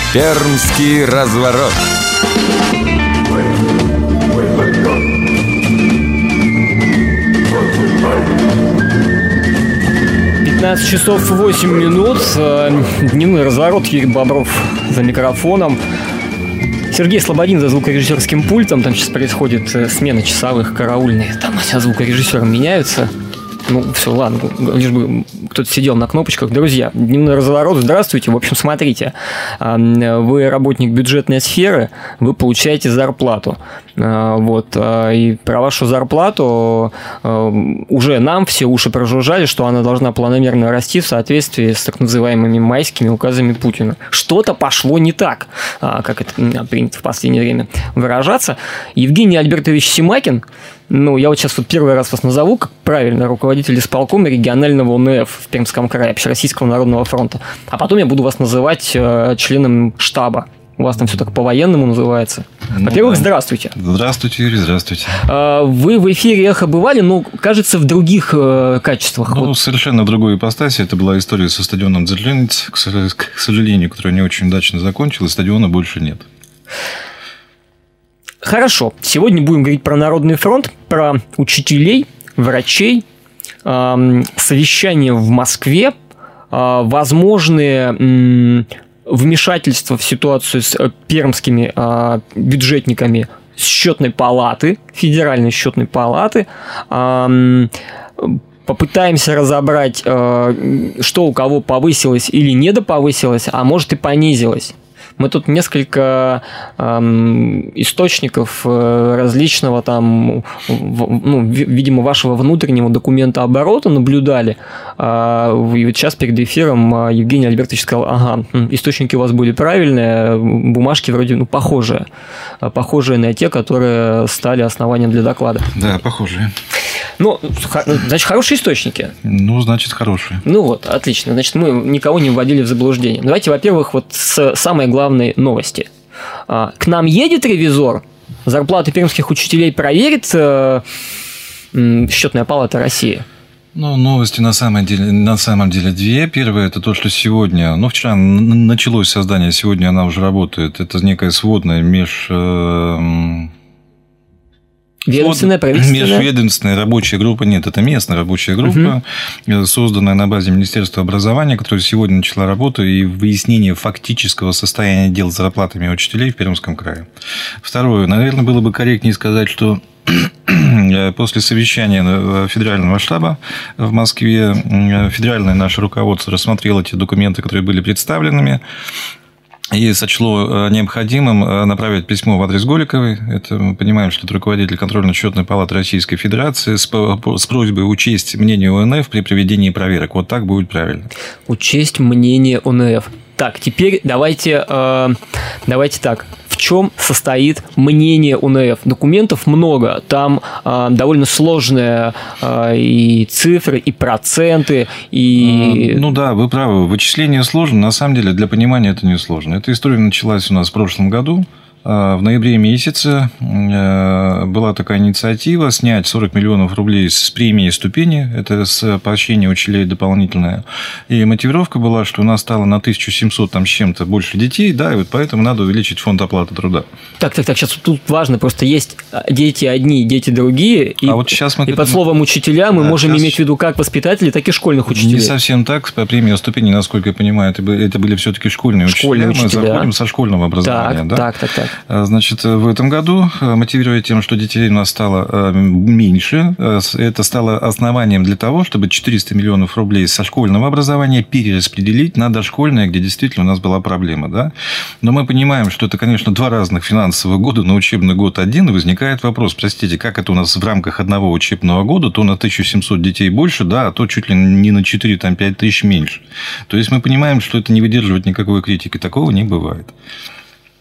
Пермский разворот. Часов 8 минут. Дневной разворот. Юрий Бобров за микрофоном. Сергей Слободин за звукорежиссерским пультом. Там сейчас происходит смена часовых, караульные. Там сейчас звукорежиссеры меняются. Ну, все, ладно, лишь бы кто-то сидел на кнопочках. Друзья, дневной разворот, здравствуйте. В общем, смотрите, вы работник бюджетной сферы, вы получаете зарплату. Вот, и про вашу зарплату уже нам все уши прожужжали, что она должна планомерно расти в соответствии с так называемыми майскими указами Путина. Что-то пошло не так, как это принято в последнее время выражаться. Евгений Альбертович Семакин, ну, я вот сейчас вот первый раз вас назову, как правильно, руководитель исполкома регионального ОНФ в Пермском крае, Общероссийского народного фронта. А потом я буду вас называть членом штаба. У вас там все так по-военному называется. Во-первых, да. Здравствуйте. Здравствуйте, Юрий, здравствуйте. Вы в эфире «Эхо» бывали, но, кажется, в других качествах. Ну, вот. Совершенно в другой ипостаси. Это была история со стадионом Дзержинец, к сожалению, которая не очень удачно закончилась. Стадиона больше нет. Хорошо. Сегодня будем говорить про Народный фронт, про учителей, врачей, совещание в Москве, возможные вмешательства в ситуацию с пермскими бюджетниками с счетной палаты, федеральной счетной палаты. Попытаемся разобрать, что у кого повысилось или недоповысилось, а может и понизилось. Мы тут несколько источников различного там, ну, видимо, вашего внутреннего документа оборота наблюдали. И вот сейчас перед эфиром Евгений Альбертович сказал, ага, источники у вас были правильные, бумажки вроде похожие на те, которые стали основанием для доклада. Да, похожие. Ну, значит, хорошие источники. Ну, значит, хорошие. Ну вот, отлично. Значит, мы никого не вводили в заблуждение. Давайте, во-первых, вот с самой главной новости. К нам едет ревизор, зарплаты пермских учителей проверит Счетная палата России. Ну, новости на самом деле две. Первое – это то, что сегодня, вчера началось создание, сегодня она уже работает. Это некая сводная межведомственная рабочая группа. Нет, это местная рабочая группа, созданная на базе Министерства образования, которая сегодня начала работу и выяснение фактического состояния дел с зарплатами учителей в Пермском крае. Второе. Наверное, было бы корректнее сказать, что после совещания федерального штаба в Москве федеральное наше руководство рассмотрело те документы, которые были представленными, и сочло необходимым направить письмо в адрес Голиковой. Это мы понимаем, что это руководитель контрольно-счетной палаты Российской Федерации с просьбой учесть мнение ОНФ при проведении проверок. Вот так будет правильно. Учесть мнение ОНФ. Так, теперь давайте так. В чем состоит мнение ОНФ? Документов много, там довольно сложные и цифры, и проценты, и... Ну да, вы правы, вычисление сложно, на самом деле для понимания это не сложно. Эта история началась у нас в прошлом году. В ноябре месяце была такая инициатива снять 40 миллионов рублей с премии ступени, это с поощрения учителей дополнительное. И мотивировка была, что у нас стало на 1700 там с чем-то больше детей, да, и вот поэтому надо увеличить фонд оплаты труда. Так, сейчас тут важно, просто есть дети одни, дети другие, и, вот сейчас мы под словом учителя мы можем иметь в виду как воспитателей, так и школьных учителей. Не совсем так, по премии ступени, насколько я понимаю, это были все-таки школьные учителя. Мы заходим со школьного образования. Так. Значит, в этом году, мотивируя тем, что детей у нас стало меньше, это стало основанием для того, чтобы 400 миллионов рублей со школьного образования перераспределить на дошкольное, где действительно у нас была проблема. Да? Но мы понимаем, что это, конечно, два разных финансовых года, на учебный год один, и возникает вопрос, простите, как это у нас в рамках одного учебного года, то на 1700 детей больше, да, а то чуть ли не на 4-5 тысяч меньше. То есть мы понимаем, что это не выдерживает никакой критики, такого не бывает.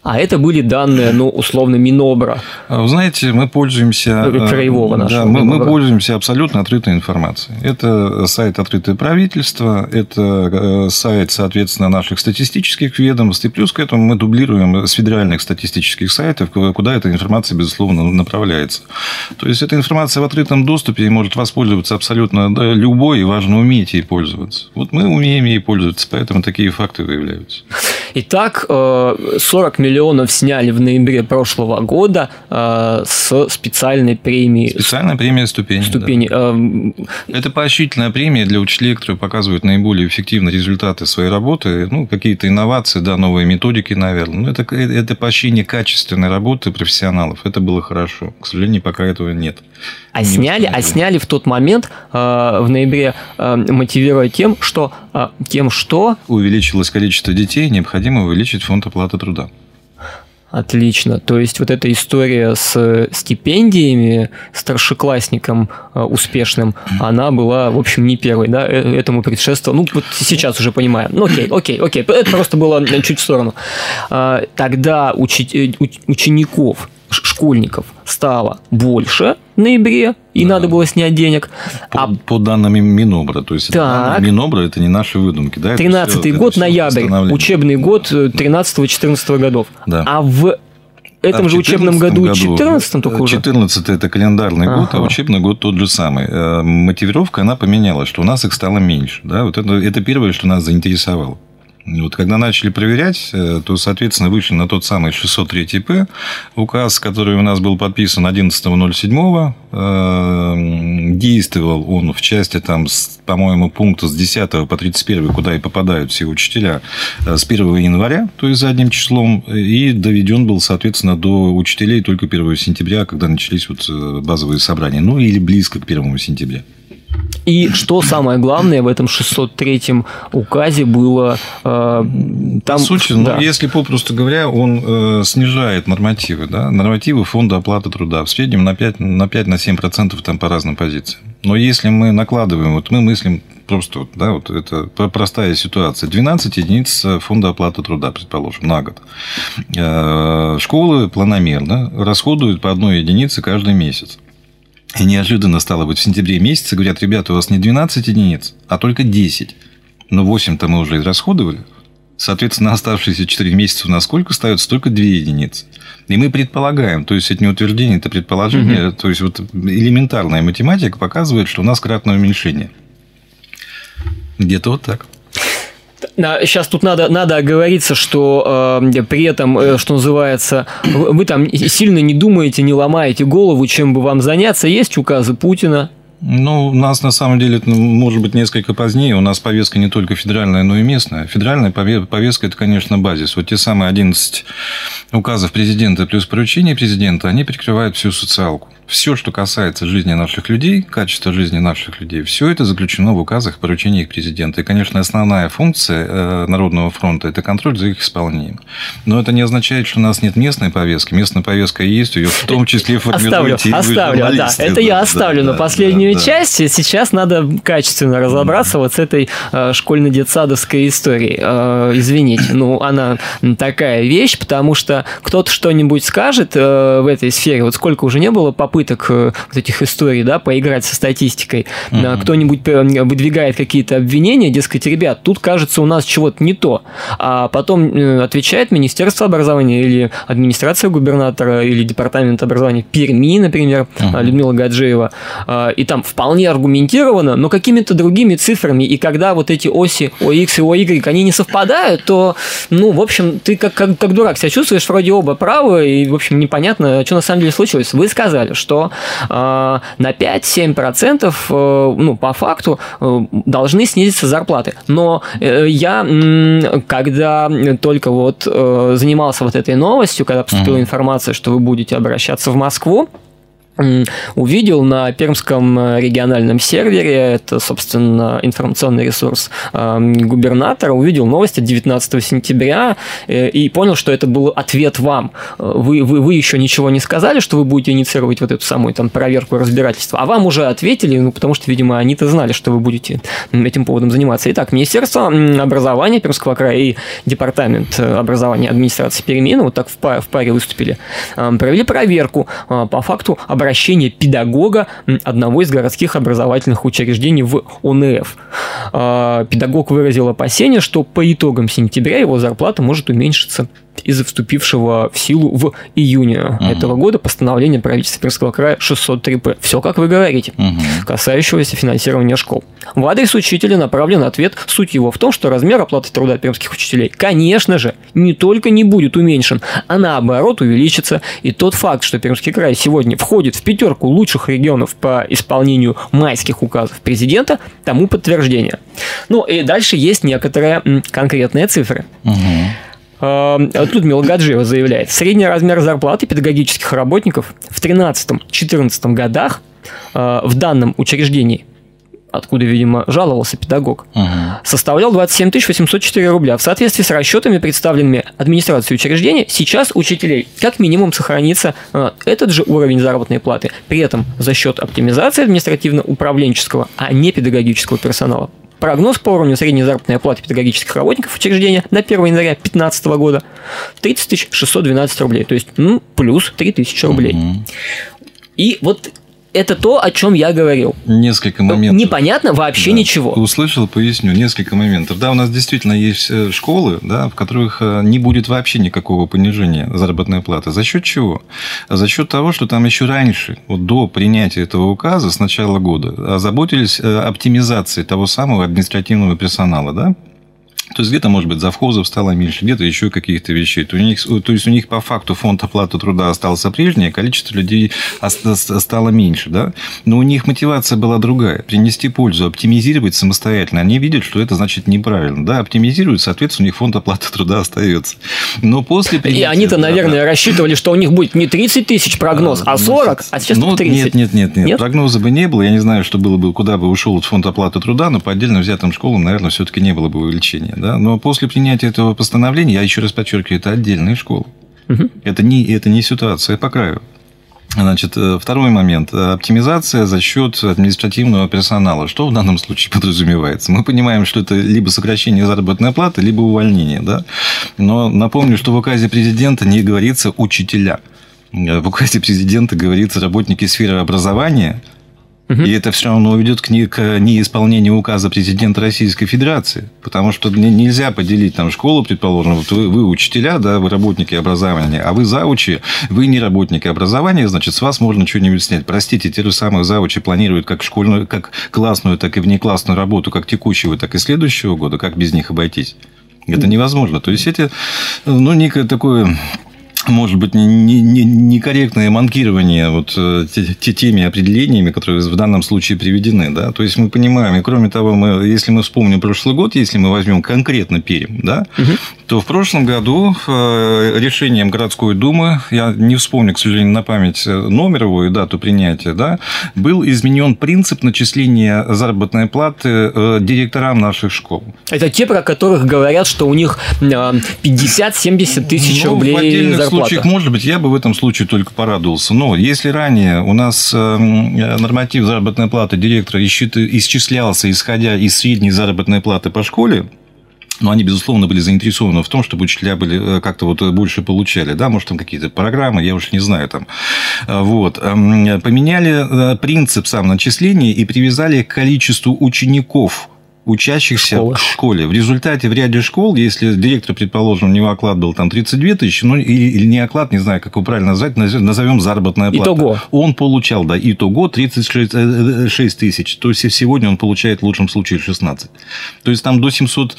А это были данные, условно, Минобра. Вы знаете, мы пользуемся... Краевого нашего. Да, мы пользуемся абсолютно открытой информацией. Это сайт «Открытое правительство», это сайт, соответственно, наших статистических ведомств, и плюс к этому мы дублируем с федеральных статистических сайтов, куда эта информация, безусловно, направляется. То есть, эта информация в открытом доступе и может воспользоваться абсолютно любой, и важно уметь ей пользоваться. Вот мы умеем ей пользоваться, поэтому такие факты выявляются. Итак, 40 миллионов сняли в ноябре прошлого года с специальной премии. Специальная премия «Ступени». Да. Это поощрительная премия для учителей, которые показывают наиболее эффективные результаты своей работы, какие-то инновации, новые методики, наверное. Это поощрение качественной работы профессионалов. Это было хорошо. К сожалению, пока этого нет. А сняли в тот момент, в ноябре, мотивируя тем, что увеличилось количество детей, необходимо увеличить фонд оплаты труда. Отлично. То есть, вот эта история с стипендиями старшеклассникам успешным, она была, в общем, не первой, да, этому предшествовала. Вот сейчас уже понимаем. Окей. Это просто было чуть в сторону. Тогда учеников, школьников стало больше в ноябре, и надо было снять денег. По данным Минобра. То есть, данные Минобра – это не наши выдумки. Да? 13-й год, ноябрь, учебный год 13-14 годов. Да. А в этом же учебном году, 14-м только уже? 14-й – это календарный год, а учебный год тот же самый. Мотивировка, она поменялась, что у нас их стало меньше. Да? Вот это первое, что нас заинтересовало. Вот когда начали проверять, то, соответственно, вышли на тот самый 603-П, указ, который у нас был подписан 11.07. Действовал он в части, по-моему, пункта с 10 по 31, куда и попадают все учителя, с 1 января, то есть задним числом, и доведен был, соответственно, до учителей только 1 сентября, когда начались базовые собрания, или близко к 1 сентября. И что самое главное в этом 603-м указе было... По сути, если попросту говоря, он снижает нормативы. Да? Нормативы фонда оплаты труда. В среднем на 5-7% по разным позициям. Но если мы накладываем, мы мыслим просто, это простая ситуация. 12 единиц фонда оплаты труда, предположим, на год. Школы планомерно расходуют по 1 единице каждый месяц. И неожиданно стало быть в сентябре месяце, говорят, ребята, у вас не 12 единиц, а только 10. Но 8-то мы уже израсходовали. Соответственно, оставшиеся 4 месяца у нас сколько остается? Только 2 единицы. И мы предполагаем, то есть это не утверждение, это предположение, то есть элементарная математика показывает, что у нас кратное уменьшение. Где-то вот так. Сейчас тут надо оговориться, что при этом, что называется, вы там сильно не думаете, не ломаете голову, чем бы вам заняться. Есть указы Путина. У нас, на самом деле, это может быть несколько позднее. У нас повестка не только федеральная, но и местная. Федеральная повестка – это, конечно, базис. Вот те самые 11 указов президента плюс поручения президента, они прикрывают всю социалку. Все, что касается жизни наших людей, качества жизни наших людей, все это заключено в указах и поручениях президента. И, конечно, основная функция Народного фронта – это контроль за их исполнением. Но это не означает, что у нас нет местной повестки. Местная повестка есть, ее в том числе формируют и оставлю, да. Это я оставлю на последнюю часть. Сейчас надо качественно разобраться с этой школьно-детсадовской историей. Извините, она такая вещь, потому что кто-то что-нибудь скажет в этой сфере. Вот сколько уже не было попыток этих историй, поиграть со статистикой. Кто-нибудь выдвигает какие-то обвинения, дескать, ребят, тут, кажется, у нас чего-то не то. А потом отвечает Министерство образования или администрация губернатора или департамент образования Перми, например, Людмила Гаджиева. И там вполне аргументированно, но какими-то другими цифрами. И когда вот эти оси ОХ и ОY, они не совпадают, то, в общем, ты как дурак себя чувствуешь, вроде оба правы, и, в общем, непонятно, что на самом деле случилось. Вы сказали, что на 5-7% по факту должны снизиться зарплаты. Но я, когда только занимался этой новостью, когда поступила информация, что вы будете обращаться в Москву, увидел на пермском региональном сервере, это, собственно, информационный ресурс губернатора, увидел новость от 19 сентября и понял, что это был ответ вам. Вы еще ничего не сказали, что вы будете инициировать вот эту самую там проверку и разбирательство, а вам уже ответили, потому что, видимо, они-то знали, что вы будете этим поводом заниматься. Итак, Министерство образования Пермского края и Департамент образования администрации Пермина вот так в паре выступили, провели проверку по факту обращения педагога одного из городских образовательных учреждений в ОНФ. Педагог выразил опасение, что по итогам сентября его зарплата может уменьшиться из-за вступившего в силу в июне этого года постановления правительства Пермского края 603-П. Все, как вы говорите, касающегося финансирования школ. В адрес учителя направлен ответ. Суть его в том, что размер оплаты труда пермских учителей, конечно же, не только не будет уменьшен, а наоборот увеличится. И тот факт, что Пермский край сегодня входит в 5 лучших регионов по исполнению майских указов президента, тому подтверждение. Ну и дальше есть некоторые конкретные цифры. Тут Людмила Гаджиева заявляет, средний размер зарплаты педагогических работников в 2013-2014 годах в данном учреждении, откуда, видимо, жаловался педагог, составлял 27 804 рубля. В соответствии с расчетами, представленными администрацией учреждения, сейчас учителей как минимум сохранится этот же уровень заработной платы, при этом за счет оптимизации административно-управленческого, а не педагогического персонала. Прогноз по уровню средней заработной платы педагогических работников учреждения на 1 января 2015 года 30 612 рублей, то есть плюс 3000 рублей. И вот это то, о чем я говорил. Несколько моментов. Непонятно вообще ничего. Услышал, поясню. Несколько моментов. Да, у нас действительно есть школы, да, в которых не будет вообще никакого понижения заработной платы. За счет чего? За счет того, что там еще раньше, вот до принятия этого указа с начала года, озаботились оптимизацией того самого административного персонала, да? То есть, где-то, может быть, завхозов стало меньше, где-то еще каких-то вещей. То есть, у них по факту фонд оплаты труда остался прежний, а количество людей стало меньше. Да? Но у них мотивация была другая. Принести пользу, оптимизировать самостоятельно. Они видят, что это значит неправильно. Да, оптимизируют, соответственно, у них фонд оплаты труда остается. Но после принятия... И они-то, наверное, рассчитывали, что у них будет не 30 тысяч прогноз, а 40, а сейчас 30. Нет. Прогноза бы не было. Я не знаю, что было бы, куда бы ушел фонд оплаты труда, но по отдельно взятым школам, наверное, все-таки не было бы увеличения. Да? Но после принятия этого постановления, я еще раз подчеркиваю, это отдельные школы. Это не ситуация по краю. Значит, второй момент. Оптимизация за счет административного персонала. Что в данном случае подразумевается? Мы понимаем, что это либо сокращение заработной платы, либо увольнение. Да? Но напомню, что в указе президента не говорится «учителя». В указе президента говорится «работники сферы образования». И это все равно ведет к неисполнению указа президента Российской Федерации. Потому что нельзя поделить там школу, предположим, вот вы учителя, да, вы работники образования, а вы заучи, вы не работники образования, значит, с вас можно что-нибудь снять. Простите, те же самые заучи планируют как школьную, как классную, так и внеклассную работу, как текущего, так и следующего года. Как без них обойтись? Это невозможно. То есть, это некое такое... Может быть, некорректное манкирование вот теми определениями, которые в данном случае приведены. Да? То есть, мы понимаем, и кроме того, если мы вспомним прошлый год, если мы возьмем конкретно Пермь, да, то в прошлом году решением городской думы, я не вспомню, к сожалению, на память номер его и дату принятия, да, был изменен принцип начисления заработной платы директорам наших школ. Это те, про которых говорят, что у них 50-70 тысяч рублей зарплата. В случаях, может быть, я бы в этом случае только порадовался. Но если ранее у нас норматив заработной платы директора исчислялся, исходя из средней заработной платы по школе, но они, безусловно, были заинтересованы в том, чтобы учителя были как-то вот больше получали. Да, может, там какие-то программы, я уж не знаю. Там. Вот. Поменяли принцип сам начисления и привязали к количеству учеников, учащихся в школе. В результате в ряде школ, если директор, предположим, у него оклад был там 32 тысячи, или не оклад, не знаю, как его правильно назвать, назовем заработная плата. Итого. Он получал, да, итого 36 тысяч. То есть, сегодня он получает в лучшем случае 16. То есть, там до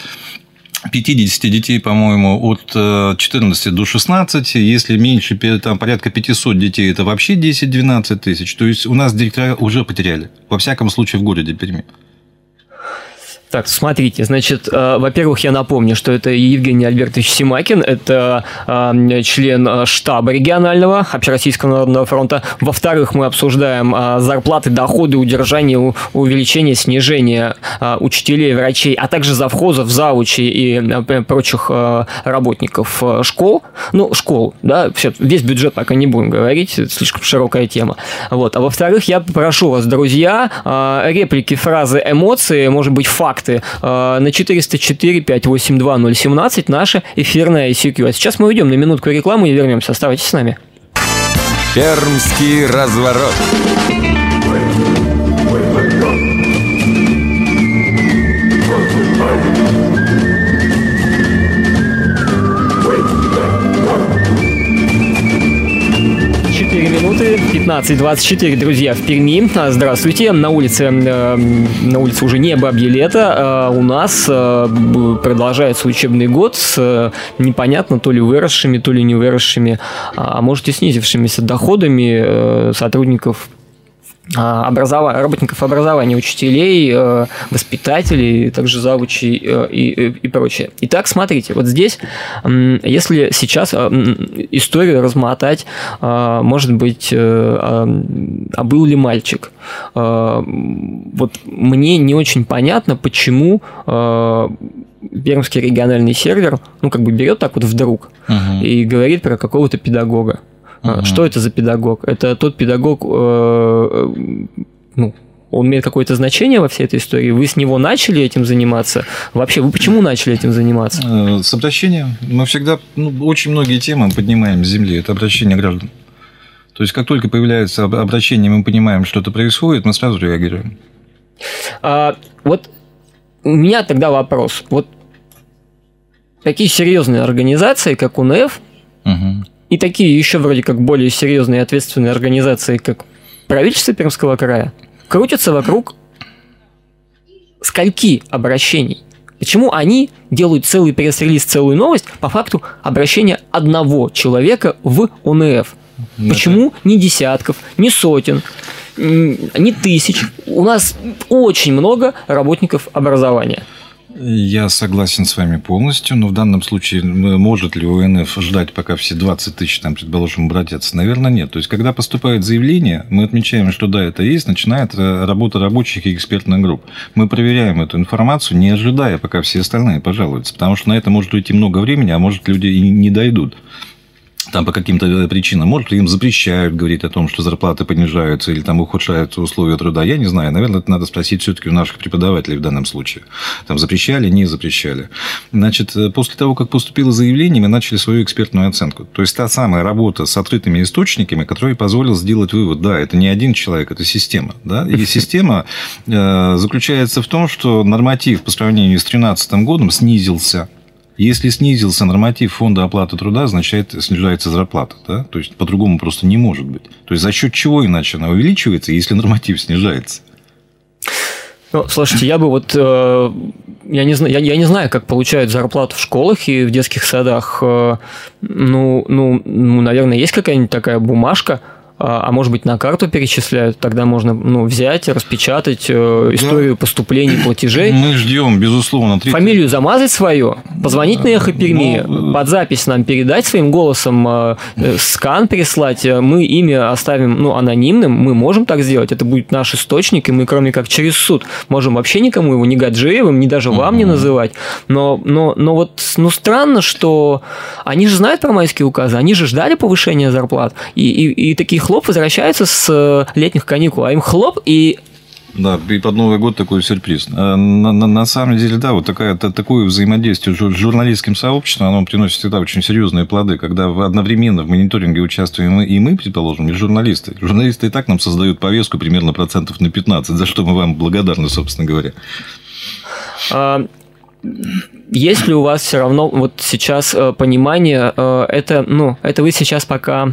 750 детей, по-моему, от 14 до 16. Если меньше, там порядка 500 детей, это вообще 10-12 тысяч. То есть, у нас директора уже потеряли. Во всяком случае, в городе Перми. Так, смотрите, значит, во-первых, я напомню, что это Евгений Альбертович Семакин, это член штаба регионального Общероссийского народного фронта. Во-вторых, мы обсуждаем зарплаты, доходы, удержание, увеличение, снижение учителей, врачей, а также завхозов, заучей и прочих работников школ. Ну, школ, да, весь бюджет пока не будем говорить, это слишком широкая тема. Вот. А во-вторых, я прошу вас, друзья, реплики, фразы, эмоции, может быть, факты, на 404-582-017 наша эфирная ICQ. А сейчас мы уйдем на минутку рекламы и вернемся. Оставайтесь с нами. Пермский разворот. Минуты 15:24, друзья, в Перми. Здравствуйте. На улице уже не бабье лето. У нас продолжается учебный год с непонятно то ли выросшими, то ли не выросшими, а может и снизившимися доходами сотрудников работников образования, учителей, воспитателей, также завучей и прочее. Итак, смотрите, вот здесь, если сейчас историю размотать, может быть, был ли мальчик? Вот мне не очень понятно, почему Пермский региональный сервер, берет так вот вдруг и говорит про какого-то педагога. Что это за педагог? Это тот педагог, он имеет какое-то значение во всей этой истории? Вы с него начали этим заниматься? Вообще, вы почему начали этим заниматься? С обращением. Мы всегда, очень многие темы поднимаем с земли. Это обращение граждан. То есть, как только появляется обращение, мы понимаем, что это происходит, мы сразу реагируем. Вот у меня тогда вопрос. Вот такие серьезные организации, как УНФ, и такие еще вроде как более серьезные и ответственные организации, как правительство Пермского края, крутятся вокруг скольки обращений? Почему они делают целый пресс-релиз, целую новость по факту обращения одного человека в УНФ? Почему не десятков, не сотен, не тысяч? У нас очень много работников образования. Я согласен с вами полностью, но в данном случае может ли УНФ ждать, пока все 20 тысяч, предположим, обратятся? Наверное, нет. То есть, когда поступает заявление, мы отмечаем, что да, это есть, начинает работа рабочих и экспертных групп. Мы проверяем эту информацию, не ожидая, пока все остальные пожалуются, потому что на это может уйти много времени, а может, люди и не дойдут. Там по каким-то причинам. Может, им запрещают говорить о том, что зарплаты понижаются или там ухудшаются условия труда. Я не знаю. Наверное, это надо спросить все-таки у наших преподавателей в данном случае. Там запрещали, не запрещали. Значит, после того, как поступило заявление, мы начали свою экспертную оценку. То есть, та самая работа с открытыми источниками, которая позволила сделать вывод. Да, это не один человек, это система. Да? И система заключается в том, что норматив по сравнению с 2013 годом снизился. Если снизился норматив фонда оплаты труда, означает, снижается зарплата. Да? То есть, по-другому просто не может быть. То есть, за счет чего иначе она увеличивается, если норматив снижается? Слушайте, я бы я не знаю, как получают зарплату в школах и в детских садах. Наверное, есть какая-нибудь такая бумажка, а может быть, на карту перечисляют, тогда можно взять, распечатать историю поступлений, платежей. Мы ждем, безусловно. Фамилию замазать свою, позвонить на Эхо Перми, под запись нам передать своим голосом, скан прислать, мы имя оставим анонимным, мы можем так сделать, это будет наш источник, и мы, кроме как через суд, можем вообще никому его ни Гаджиевым, ни даже вам не называть. Но странно, что они же знают про майские указы, они же ждали повышения зарплат, и такие хлоп возвращаются с летних каникул, а им хлоп и... Да, и под Новый год такой сюрприз. На самом деле, да, такое взаимодействие с журналистским сообществом, оно приносит всегда очень серьезные плоды, когда одновременно в мониторинге участвуем и мы, предположим, и журналисты. Журналисты и так нам создают повестку примерно процентов на 15, за что мы вам благодарны, собственно говоря. Есть ли у вас все равно сейчас понимание, это вы сейчас пока...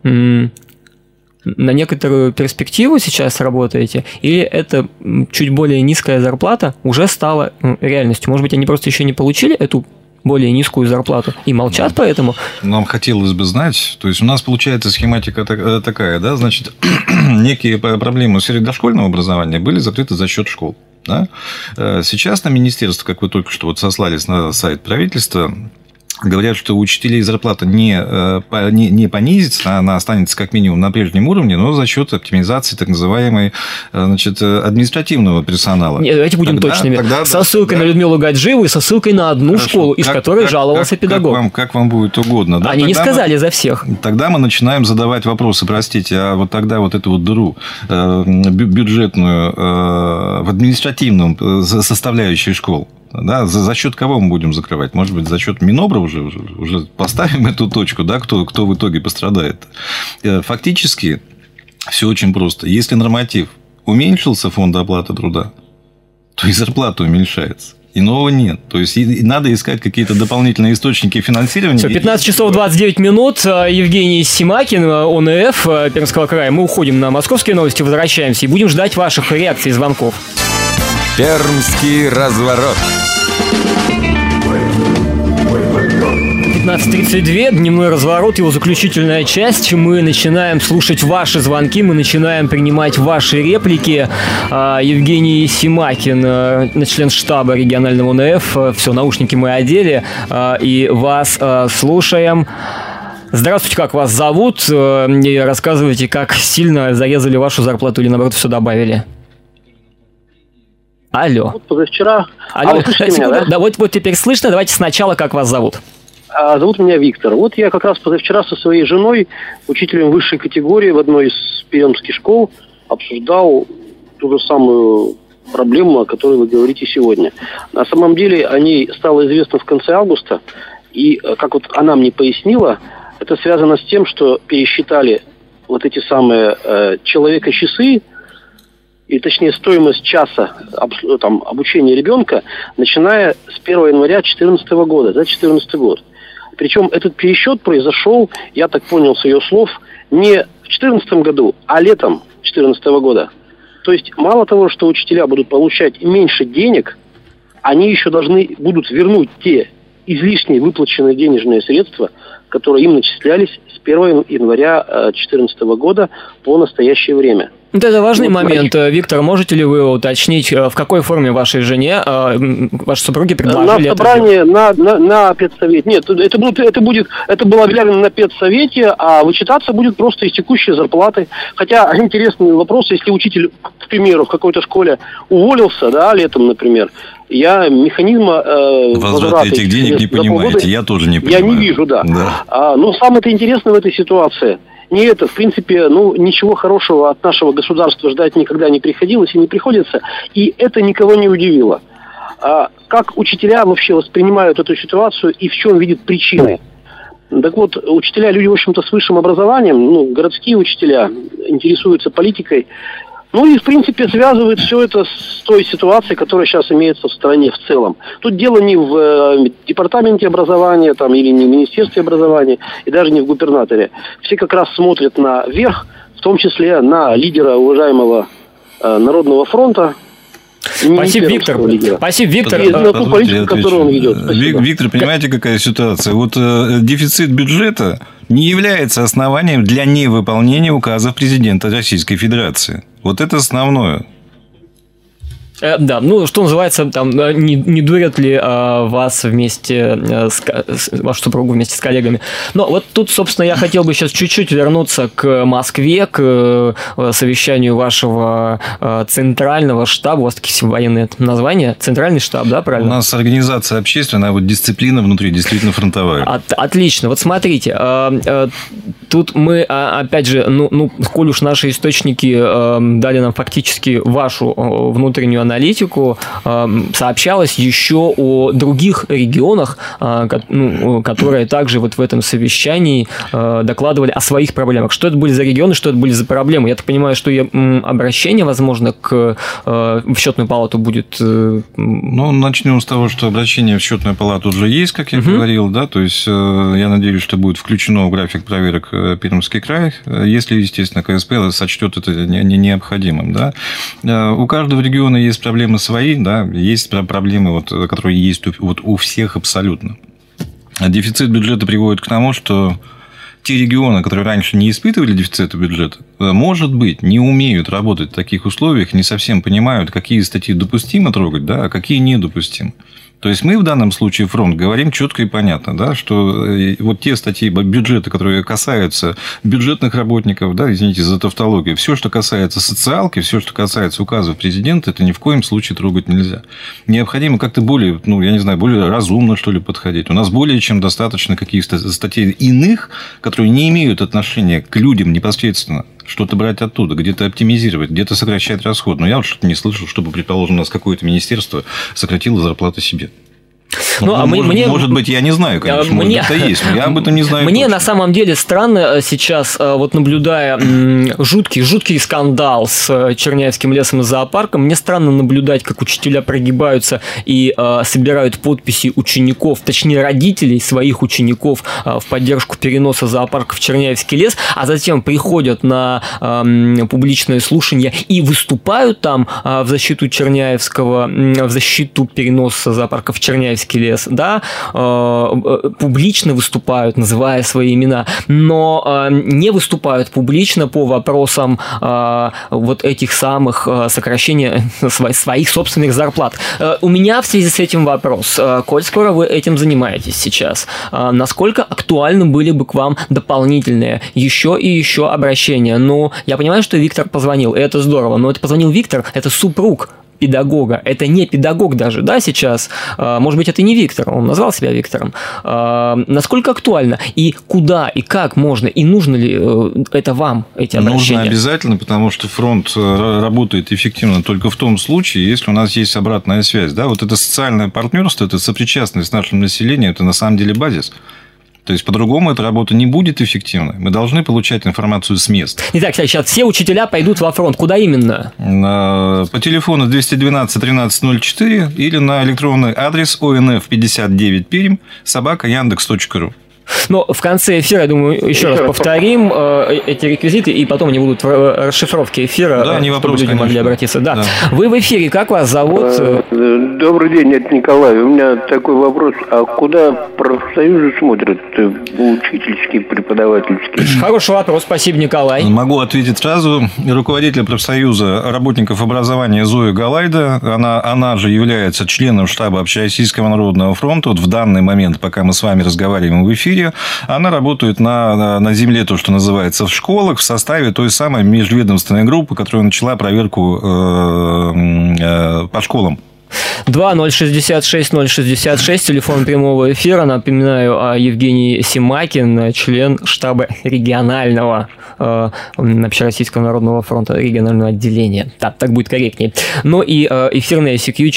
на некоторую перспективу сейчас работаете, или это чуть более низкая зарплата уже стала реальностью? Может быть, они просто еще не получили эту более низкую зарплату и молчат поэтому? Нам хотелось бы знать, то есть, у нас получается схематика такая, да, значит, некие проблемы в сфере дошкольного образования были закрыты за счет школ. Да? Сейчас на министерство, как вы только что вот сослались на сайт правительства, говорят, что у учителей зарплата не понизится, она останется как минимум на прежнем уровне, но за счет оптимизации так называемой, значит, административного персонала. Нет, давайте будем точными. Со ссылкой на Людмилу Гаджиеву и со ссылкой на одну школу, из которой жаловался педагог. Как вам будет угодно. Да? Они не сказали за всех. Тогда мы начинаем задавать вопросы, простите, а вот тогда вот эту вот дыру бюджетную в административном составляющей школ, да, за счет кого мы будем закрывать? Может быть, за счет Минобра уже поставим эту точку, да, кто в итоге пострадает. Фактически все очень просто. Если норматив уменьшился фонда оплаты труда, то и зарплата уменьшается. Иного нет. То есть, надо искать какие-то дополнительные источники финансирования. Все, 15 часов 29 минут. Евгений Симакин, ОНФ Пермского края. Мы уходим на московские новости, возвращаемся и будем ждать ваших реакций и звонков. Пермский разворот. 15:32, дневной разворот, его заключительная часть. Мы начинаем слушать ваши звонки, мы начинаем принимать ваши реплики. Евгений Симакин, член штаба регионального ОНФ. Все, наушники мы одели и вас слушаем. Здравствуйте, как вас зовут? И рассказывайте, как сильно зарезали вашу зарплату или, наоборот, все добавили. Алло. Вот позавчера... Алло, вы слышите меня, да? Да, вот теперь слышно. Давайте сначала, как вас зовут. Зовут меня Виктор. Вот я как раз позавчера со своей женой, учителем высшей категории в одной из пермских школ, обсуждал ту же самую проблему, о которой вы говорите сегодня. На самом деле о ней стало известно в конце августа, и, как вот она мне пояснила, это связано с тем, что пересчитали вот эти самые человека-часы, и точнее стоимость часа обучения ребенка, начиная с 1 января 2014 года, за 2014 год. Причем этот пересчет произошел, я так понял с ее слов, не в 2014 году, а летом 2014 года. То есть мало того, что учителя будут получать меньше денег, они еще должны будут вернуть те излишние выплаченные денежные средства, которые им начислялись с 1 января 2014 года по настоящее время. Это важный момент. Виктор, можете ли вы уточнить, в какой форме вашей жене, вашей супруге предложили на собрании, на педсовете. Нет, это было объявлено на педсовете, а вычитаться будет просто из текущей зарплаты. Хотя интересный вопрос, если учитель, к примеру, в какой-то школе уволился, да, летом, например, я механизма возврата этих денег не понимаете, я тоже не понимаю. Я не вижу, да. Но самое-то интересное в этой ситуации не это, в принципе, ничего хорошего от нашего государства ждать никогда не приходилось и не приходится, и это никого не удивило. Как учителя вообще воспринимают эту ситуацию и в чем видят причины? Так вот, учителя, люди, в общем-то, с высшим образованием, городские учителя, интересуются политикой, и, в принципе, связывают все это с той ситуацией, которая сейчас имеется в стране в целом. Тут дело не в департаменте образования или не в Министерстве образования, и даже не в губернаторе. Все как раз смотрят наверх, в том числе на лидера уважаемого Народного фронта. Спасибо, Виктор. Спасибо, Виктор. И на ту политику, которую он ведет. Виктор, понимаете, какая ситуация? Вот дефицит бюджета не является основанием для невыполнения указов президента Российской Федерации. Вот это основное. Да, что называется, не дурят ли вас вместе вашу супругу вместе с коллегами. Но вот тут, собственно, я хотел бы сейчас чуть-чуть вернуться к Москве, к совещанию вашего центрального штаба. У вас такие военные названия. Центральный штаб, да, правильно? У нас организация общественная, а вот дисциплина внутри действительно фронтовая. Отлично. Вот смотрите, тут мы, опять же, коль уж наши источники дали нам фактически вашу внутреннюю аналитику, сообщалось еще о других регионах, которые также вот в этом совещании докладывали о своих проблемах. Что это были за регионы, что это были за проблемы? Я так понимаю, что обращение, возможно, в счетную палату будет... начнем с того, что обращение в счетную палату уже есть, как я говорил, да, то есть я надеюсь, что будет включено в график проверок Пермский край, если, естественно, КСП сочтет это необходимым, да. У каждого региона есть проблемы свои, да, есть проблемы, которые есть у всех абсолютно. Дефицит бюджета приводит к тому, что те регионы, которые раньше не испытывали дефицита бюджета, может быть, не умеют работать в таких условиях, не совсем понимают, какие статьи допустимо трогать, да, а какие недопустимы. То есть мы в данном случае, фронт, говорим четко и понятно, да, что вот те статьи бюджета, которые касаются бюджетных работников, да, извините за тавтологию, все, что касается социалки, все, что касается указов президента, это ни в коем случае трогать нельзя. Необходимо как-то более, я не знаю, более разумно, что ли, подходить. У нас более чем достаточно каких-то статей иных, которые не имеют отношения к людям непосредственно. Что-то брать оттуда, где-то оптимизировать, где-то сокращать расход. Но я вот что-то не слышал, чтобы, предположим, у нас какое-то министерство сократило зарплату себе. Может быть, я не знаю, конечно, может, это есть, но я об этом не знаю. Мне на самом деле странно сейчас, вот наблюдая жуткий скандал с Черняевским лесом и зоопарком, мне странно наблюдать, как учителя прогибаются и собирают подписи учеников, точнее родителей своих учеников в поддержку переноса зоопарка в Черняевский лес, а затем приходят на публичное слушание и выступают там в защиту Черняевского, в защиту переноса зоопарка в Черняевский лес, да, публично выступают, называя свои имена, но не выступают публично по вопросам вот этих самых сокращения своих собственных зарплат. У меня в связи с этим вопрос. Коль скоро вы этим занимаетесь сейчас, насколько актуальны были бы к вам дополнительные еще и еще обращения? Ну, я понимаю, что Виктор позвонил, и это здорово, но это позвонил Виктор, это супруг педагога. Это не педагог даже, да, сейчас. Может быть, это не Виктор, он назвал себя Виктором. Насколько актуально? И куда, и как можно, и нужно ли это вам, эти обращения? Нужно обязательно, потому что фронт работает эффективно только в том случае, если у нас есть обратная связь. Да? Вот это социальное партнерство, это сопричастность с нашим населением, это на самом деле базис. То есть, по-другому эта работа не будет эффективной. Мы должны получать информацию с мест. Итак, сейчас все учителя пойдут во фронт. Куда именно? По телефону 212 1304 или на электронный адрес onf59perm @yandex.ru. Но в конце эфира, я думаю, еще раз повторим эти реквизиты, и потом они будут в расшифровке эфира, да, не вопрос, чтобы люди могли обратиться. Да. Вы в эфире, как вас зовут? Добрый день, это Николай. У меня такой вопрос. А куда профсоюзы смотрят? Учительские, преподавательские? Хороший вопрос, спасибо, Николай. Могу ответить сразу. Руководитель профсоюза работников образования Зоя Галайда, она же является членом штаба Общероссийского народного фронта. Вот в данный момент, пока мы с вами разговариваем в эфире, она работает на земле, то, что называется, в школах, в составе той самой межведомственной группы, которая начала проверку по школам. 2066-066, телефон прямого эфира. Напоминаю, Евгений Симакин, член штаба регионального Общероссийского народного фронта, регионального отделения. Так будет корректнее. Ну и эфирный ICQ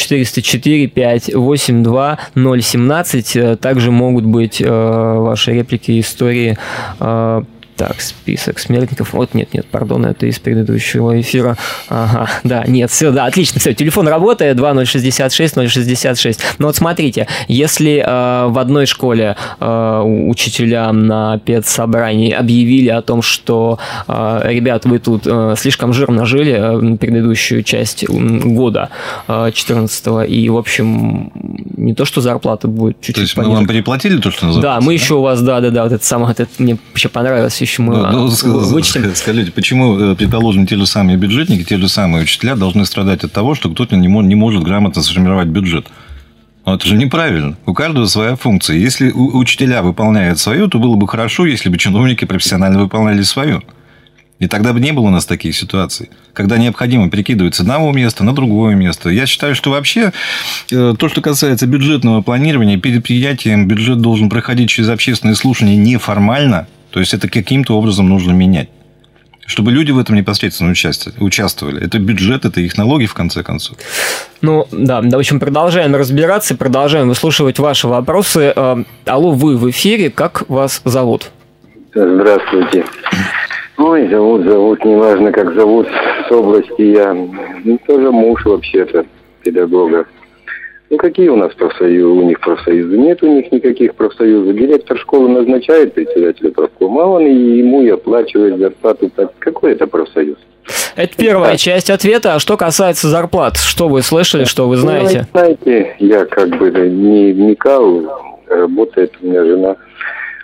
404-582-017. Также могут быть ваши реплики, истории. Так, список смертников. Вот, нет, пардон, это из предыдущего эфира. Ага, да, нет, все, да, отлично, все, телефон работает, 2066-066. Но вот смотрите, если в одной школе учителям на педсобрании объявили о том, что, ребят, вы тут слишком жирно жили предыдущую часть года 14-го, и, в общем, не то, что зарплата будет чуть-чуть то есть пониже. Мы вам переплатили то, что называется? Да, мы еще у вас, да, вот это самое, это мне вообще понравилось. Скажите, почему, предположим, те же самые бюджетники, те же самые учителя должны страдать от того, что кто-то не может грамотно сформировать бюджет? Но это же неправильно. У каждого своя функция. Если учителя выполняют свое, то было бы хорошо, если бы чиновники профессионально выполняли свое. И тогда бы не было у нас таких ситуаций, когда необходимо перекидывать с одного места на другое место. Я считаю, что вообще то, что касается бюджетного планирования, перед принятием бюджет должен проходить через общественные слушания неформально. То есть, это каким-то образом нужно менять, чтобы люди в этом непосредственно участвовали. Это бюджет, это их налоги, в конце концов. Ну, да, в общем, продолжаем разбираться, продолжаем выслушивать ваши вопросы. Алло, вы в эфире, как вас зовут? Здравствуйте. Ой, зовут, неважно, как зовут, с области я. Тоже муж вообще-то педагога. Ну, какие у нас профсоюзы? У них профсоюзы? Нет у них никаких профсоюзов. Директор школы назначает председателя профкома, а он и ему и оплачивает зарплату. Какой это профсоюз? Это первая часть ответа. А что касается зарплат, что вы слышали, что вы знаете? Ну, знаете, я как бы не вникал. Работает у меня жена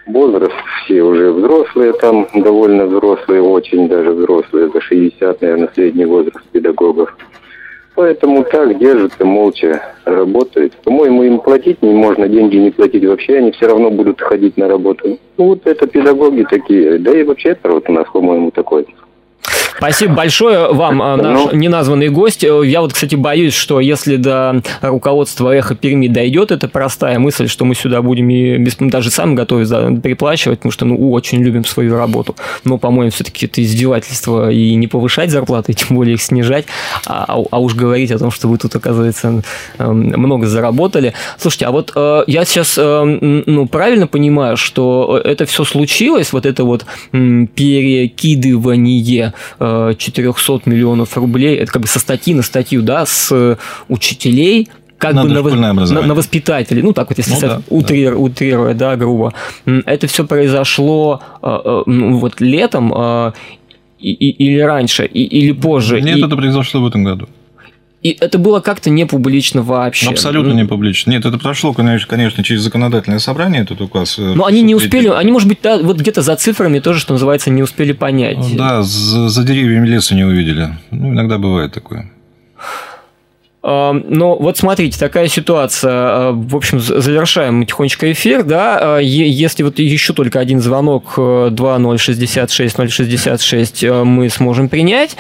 возраст, все уже взрослые, там довольно взрослые, очень даже взрослые, за 60, наверное, средний возраст педагогов. Поэтому так держатся, молча работают. По-моему, им платить не можно, деньги не платить вообще, они все равно будут ходить на работу. Ну, вот это педагоги такие, да и вообще народ у нас, по-моему, такой. Спасибо большое вам, наш неназванный гость. Я вот, кстати, боюсь, что если до руководства «Эхо Перми» дойдет эта простая мысль, что мы сюда будем и даже сами готовы переплачивать, потому что очень любим свою работу. Но, по-моему, все-таки это издевательство и не повышать зарплаты, и тем более их снижать, а уж говорить о том, что вы тут, оказывается, много заработали. Слушайте, а вот я сейчас правильно понимаю, что это все случилось, вот это вот перекидывание 400 миллионов рублей, это как бы со статьи на статью, да, с учителей как бы на воспитателей, ну так вот, если утрируя, да, грубо. Это все произошло вот летом или раньше, или позже? Нет, это произошло в этом году. И это было как-то не публично вообще. Абсолютно не публично. Нет, это прошло, конечно, через законодательное собрание, этот указ. Но они не успели, они, может быть, да, вот где-то за цифрами тоже, что называется, не успели понять. Да, за деревьями леса не увидели. Ну, иногда бывает такое. Но вот смотрите, такая ситуация. В общем, завершаем мы тихонечко эфир, да. Если вот еще только один звонок 2066-066 мы сможем принять.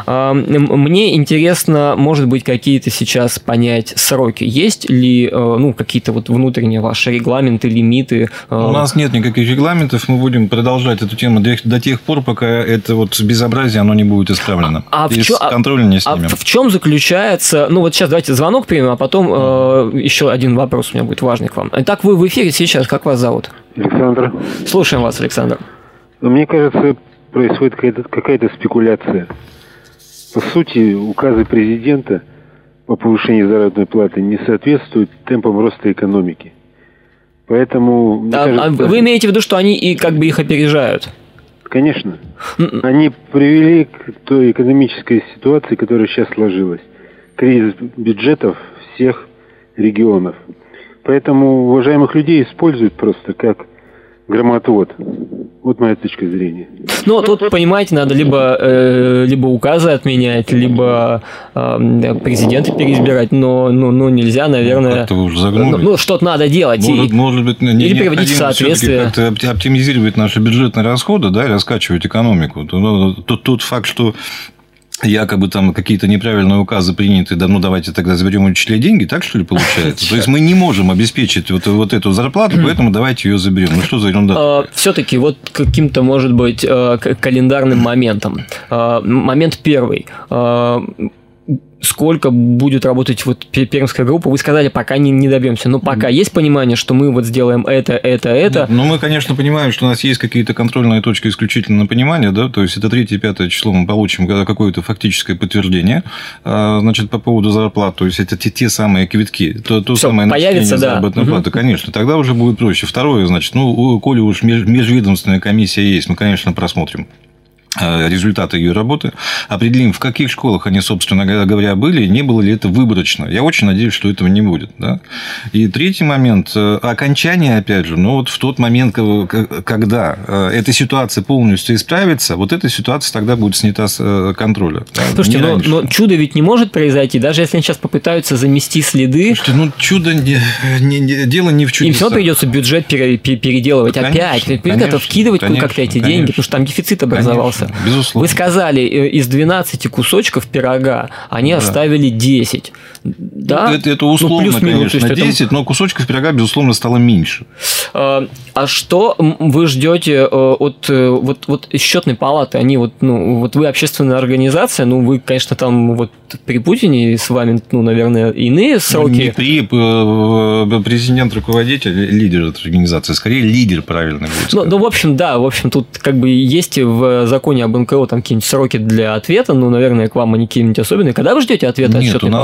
Мне интересно, может быть, какие-то сейчас понять сроки. Есть ли какие-то вот внутренние ваши регламенты, лимиты? У нас нет никаких регламентов. Мы будем продолжать эту тему до тех пор, пока это вот безобразие оно не будет исправлено. Контроля не снимем. В чем заключается... Сейчас давайте звонок примем, а потом еще один вопрос у меня будет важный к вам. Итак, вы в эфире сейчас, как вас зовут? Александр. Слушаем вас, Александр. Мне кажется, происходит какая-то спекуляция. По сути, указы президента по повышению заработной платы не соответствуют темпам роста экономики. Поэтому... Вы имеете в виду, что они и как бы их опережают? Конечно. Они привели к той экономической ситуации, которая сейчас сложилась. Кризис бюджетов всех регионов. Поэтому уважаемых людей используют просто как громотвод. Вот моя точка зрения. Тут, понимаете, надо либо указы отменять, либо президента переизбирать, но нельзя, наверное... Как-то вы уже загнули. Что-то надо делать. Может быть, или приводить в соответствие. Как-то оптимизировать наши бюджетные расходы, да, и раскачивать экономику. Тот факт, что якобы там какие-то неправильные указы приняты, да, давайте тогда заберем у учителей деньги, так что ли получается? То есть мы не можем обеспечить вот эту зарплату, поэтому давайте ее заберем. Что за ерунда? Все-таки вот каким-то, может быть, календарным моментом. Момент первый. Сколько будет работать вот пермская группа? Вы сказали, пока не добьемся. Но пока есть понимание, что мы вот сделаем это. Ну, мы, конечно, понимаем, что у нас есть какие-то контрольные точки исключительно на понимание, да, то есть это 3 и 5 число мы получим какое-то фактическое подтверждение, значит, по поводу зарплат, то есть это те самые квитки, то самое начисление заработной платы, конечно, тогда уже будет проще. Второе, значит, коли уж межведомственная комиссия есть, мы, конечно, просмотрим результаты ее работы, определим, в каких школах они, собственно говоря, были, не было ли это выборочно. Я очень надеюсь, что этого не будет. Да? И третий момент, окончание, опять же, в тот момент, когда эта ситуация полностью исправится, вот эта ситуация тогда будет снята с контроля. Слушайте, но чудо ведь не может произойти, даже если они сейчас попытаются замести следы. Слушайте, чудо, дело не в чудесах. Им все равно придется бюджет переделывать опять. Конечно, вкидывать как-то эти деньги, потому что там дефицит образовался. Безусловно. Вы сказали, из 12 кусочков пирога они оставили 10. Да? Это условно, конечно, 10, но кусочков пирога, безусловно, стало меньше. А что вы ждете от счетной палаты? Они вы общественная организация, вы, конечно, там при Путине с вами, наверное, иные сроки. Не президент, руководитель, лидер этой организации, скорее лидер, правильно будет сказать. В общем, тут как бы есть в законе об НКО там какие-нибудь сроки для ответа, наверное, к вам они какие-нибудь особенные. Когда вы ждете ответа от счетной палаты? У нас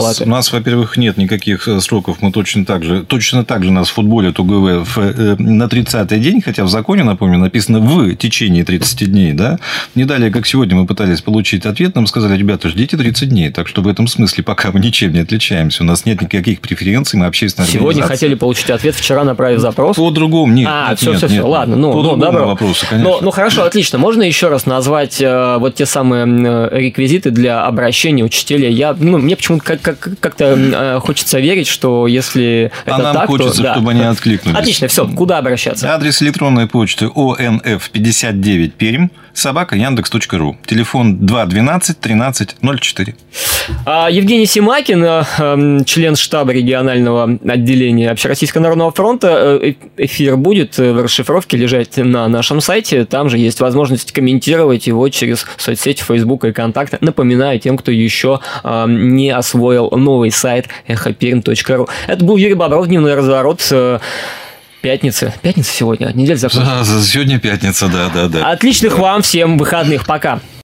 нас, во-первых, нет никаких сроков. Мы точно так же нас в футболе УГВ на 30-й день, хотя в законе, напомню, написано в течение 30 дней. Да? Не далее, как сегодня мы пытались получить ответ, нам сказали, ребята, ждите 30 дней. Так что в этом смысле пока мы ничем не отличаемся. У нас нет никаких преференций, мы общественная Сегодня хотели получить ответ, вчера направив запрос. По-другому нет. Все. Ладно, добро. Вопросы, конечно. Хорошо, отлично. Можно еще раз назвать вот те самые реквизиты для обращения учителя? Мне почему-то как-то хочется верить, что если это нам так, хочется, то... чтобы они откликнулись. Отлично, все. Куда обращаться? Адрес электронной почты onf59 Пермь @yandex.ru. Телефон 212 13 04. Евгений Семакин, член штаба регионального отделения Общероссийского народного фронта. Эфир будет в расшифровке лежать на нашем сайте. Там же есть возможность комментировать его через соцсети Facebook и ВКонтакте. Напоминаю тем, кто еще не освоил новый сайт echoperm.ru. Это был Юрий Бобров, дневной разворот. Пятница сегодня, неделя закончилась. Сегодня пятница, да. Отличных вам всем выходных, пока.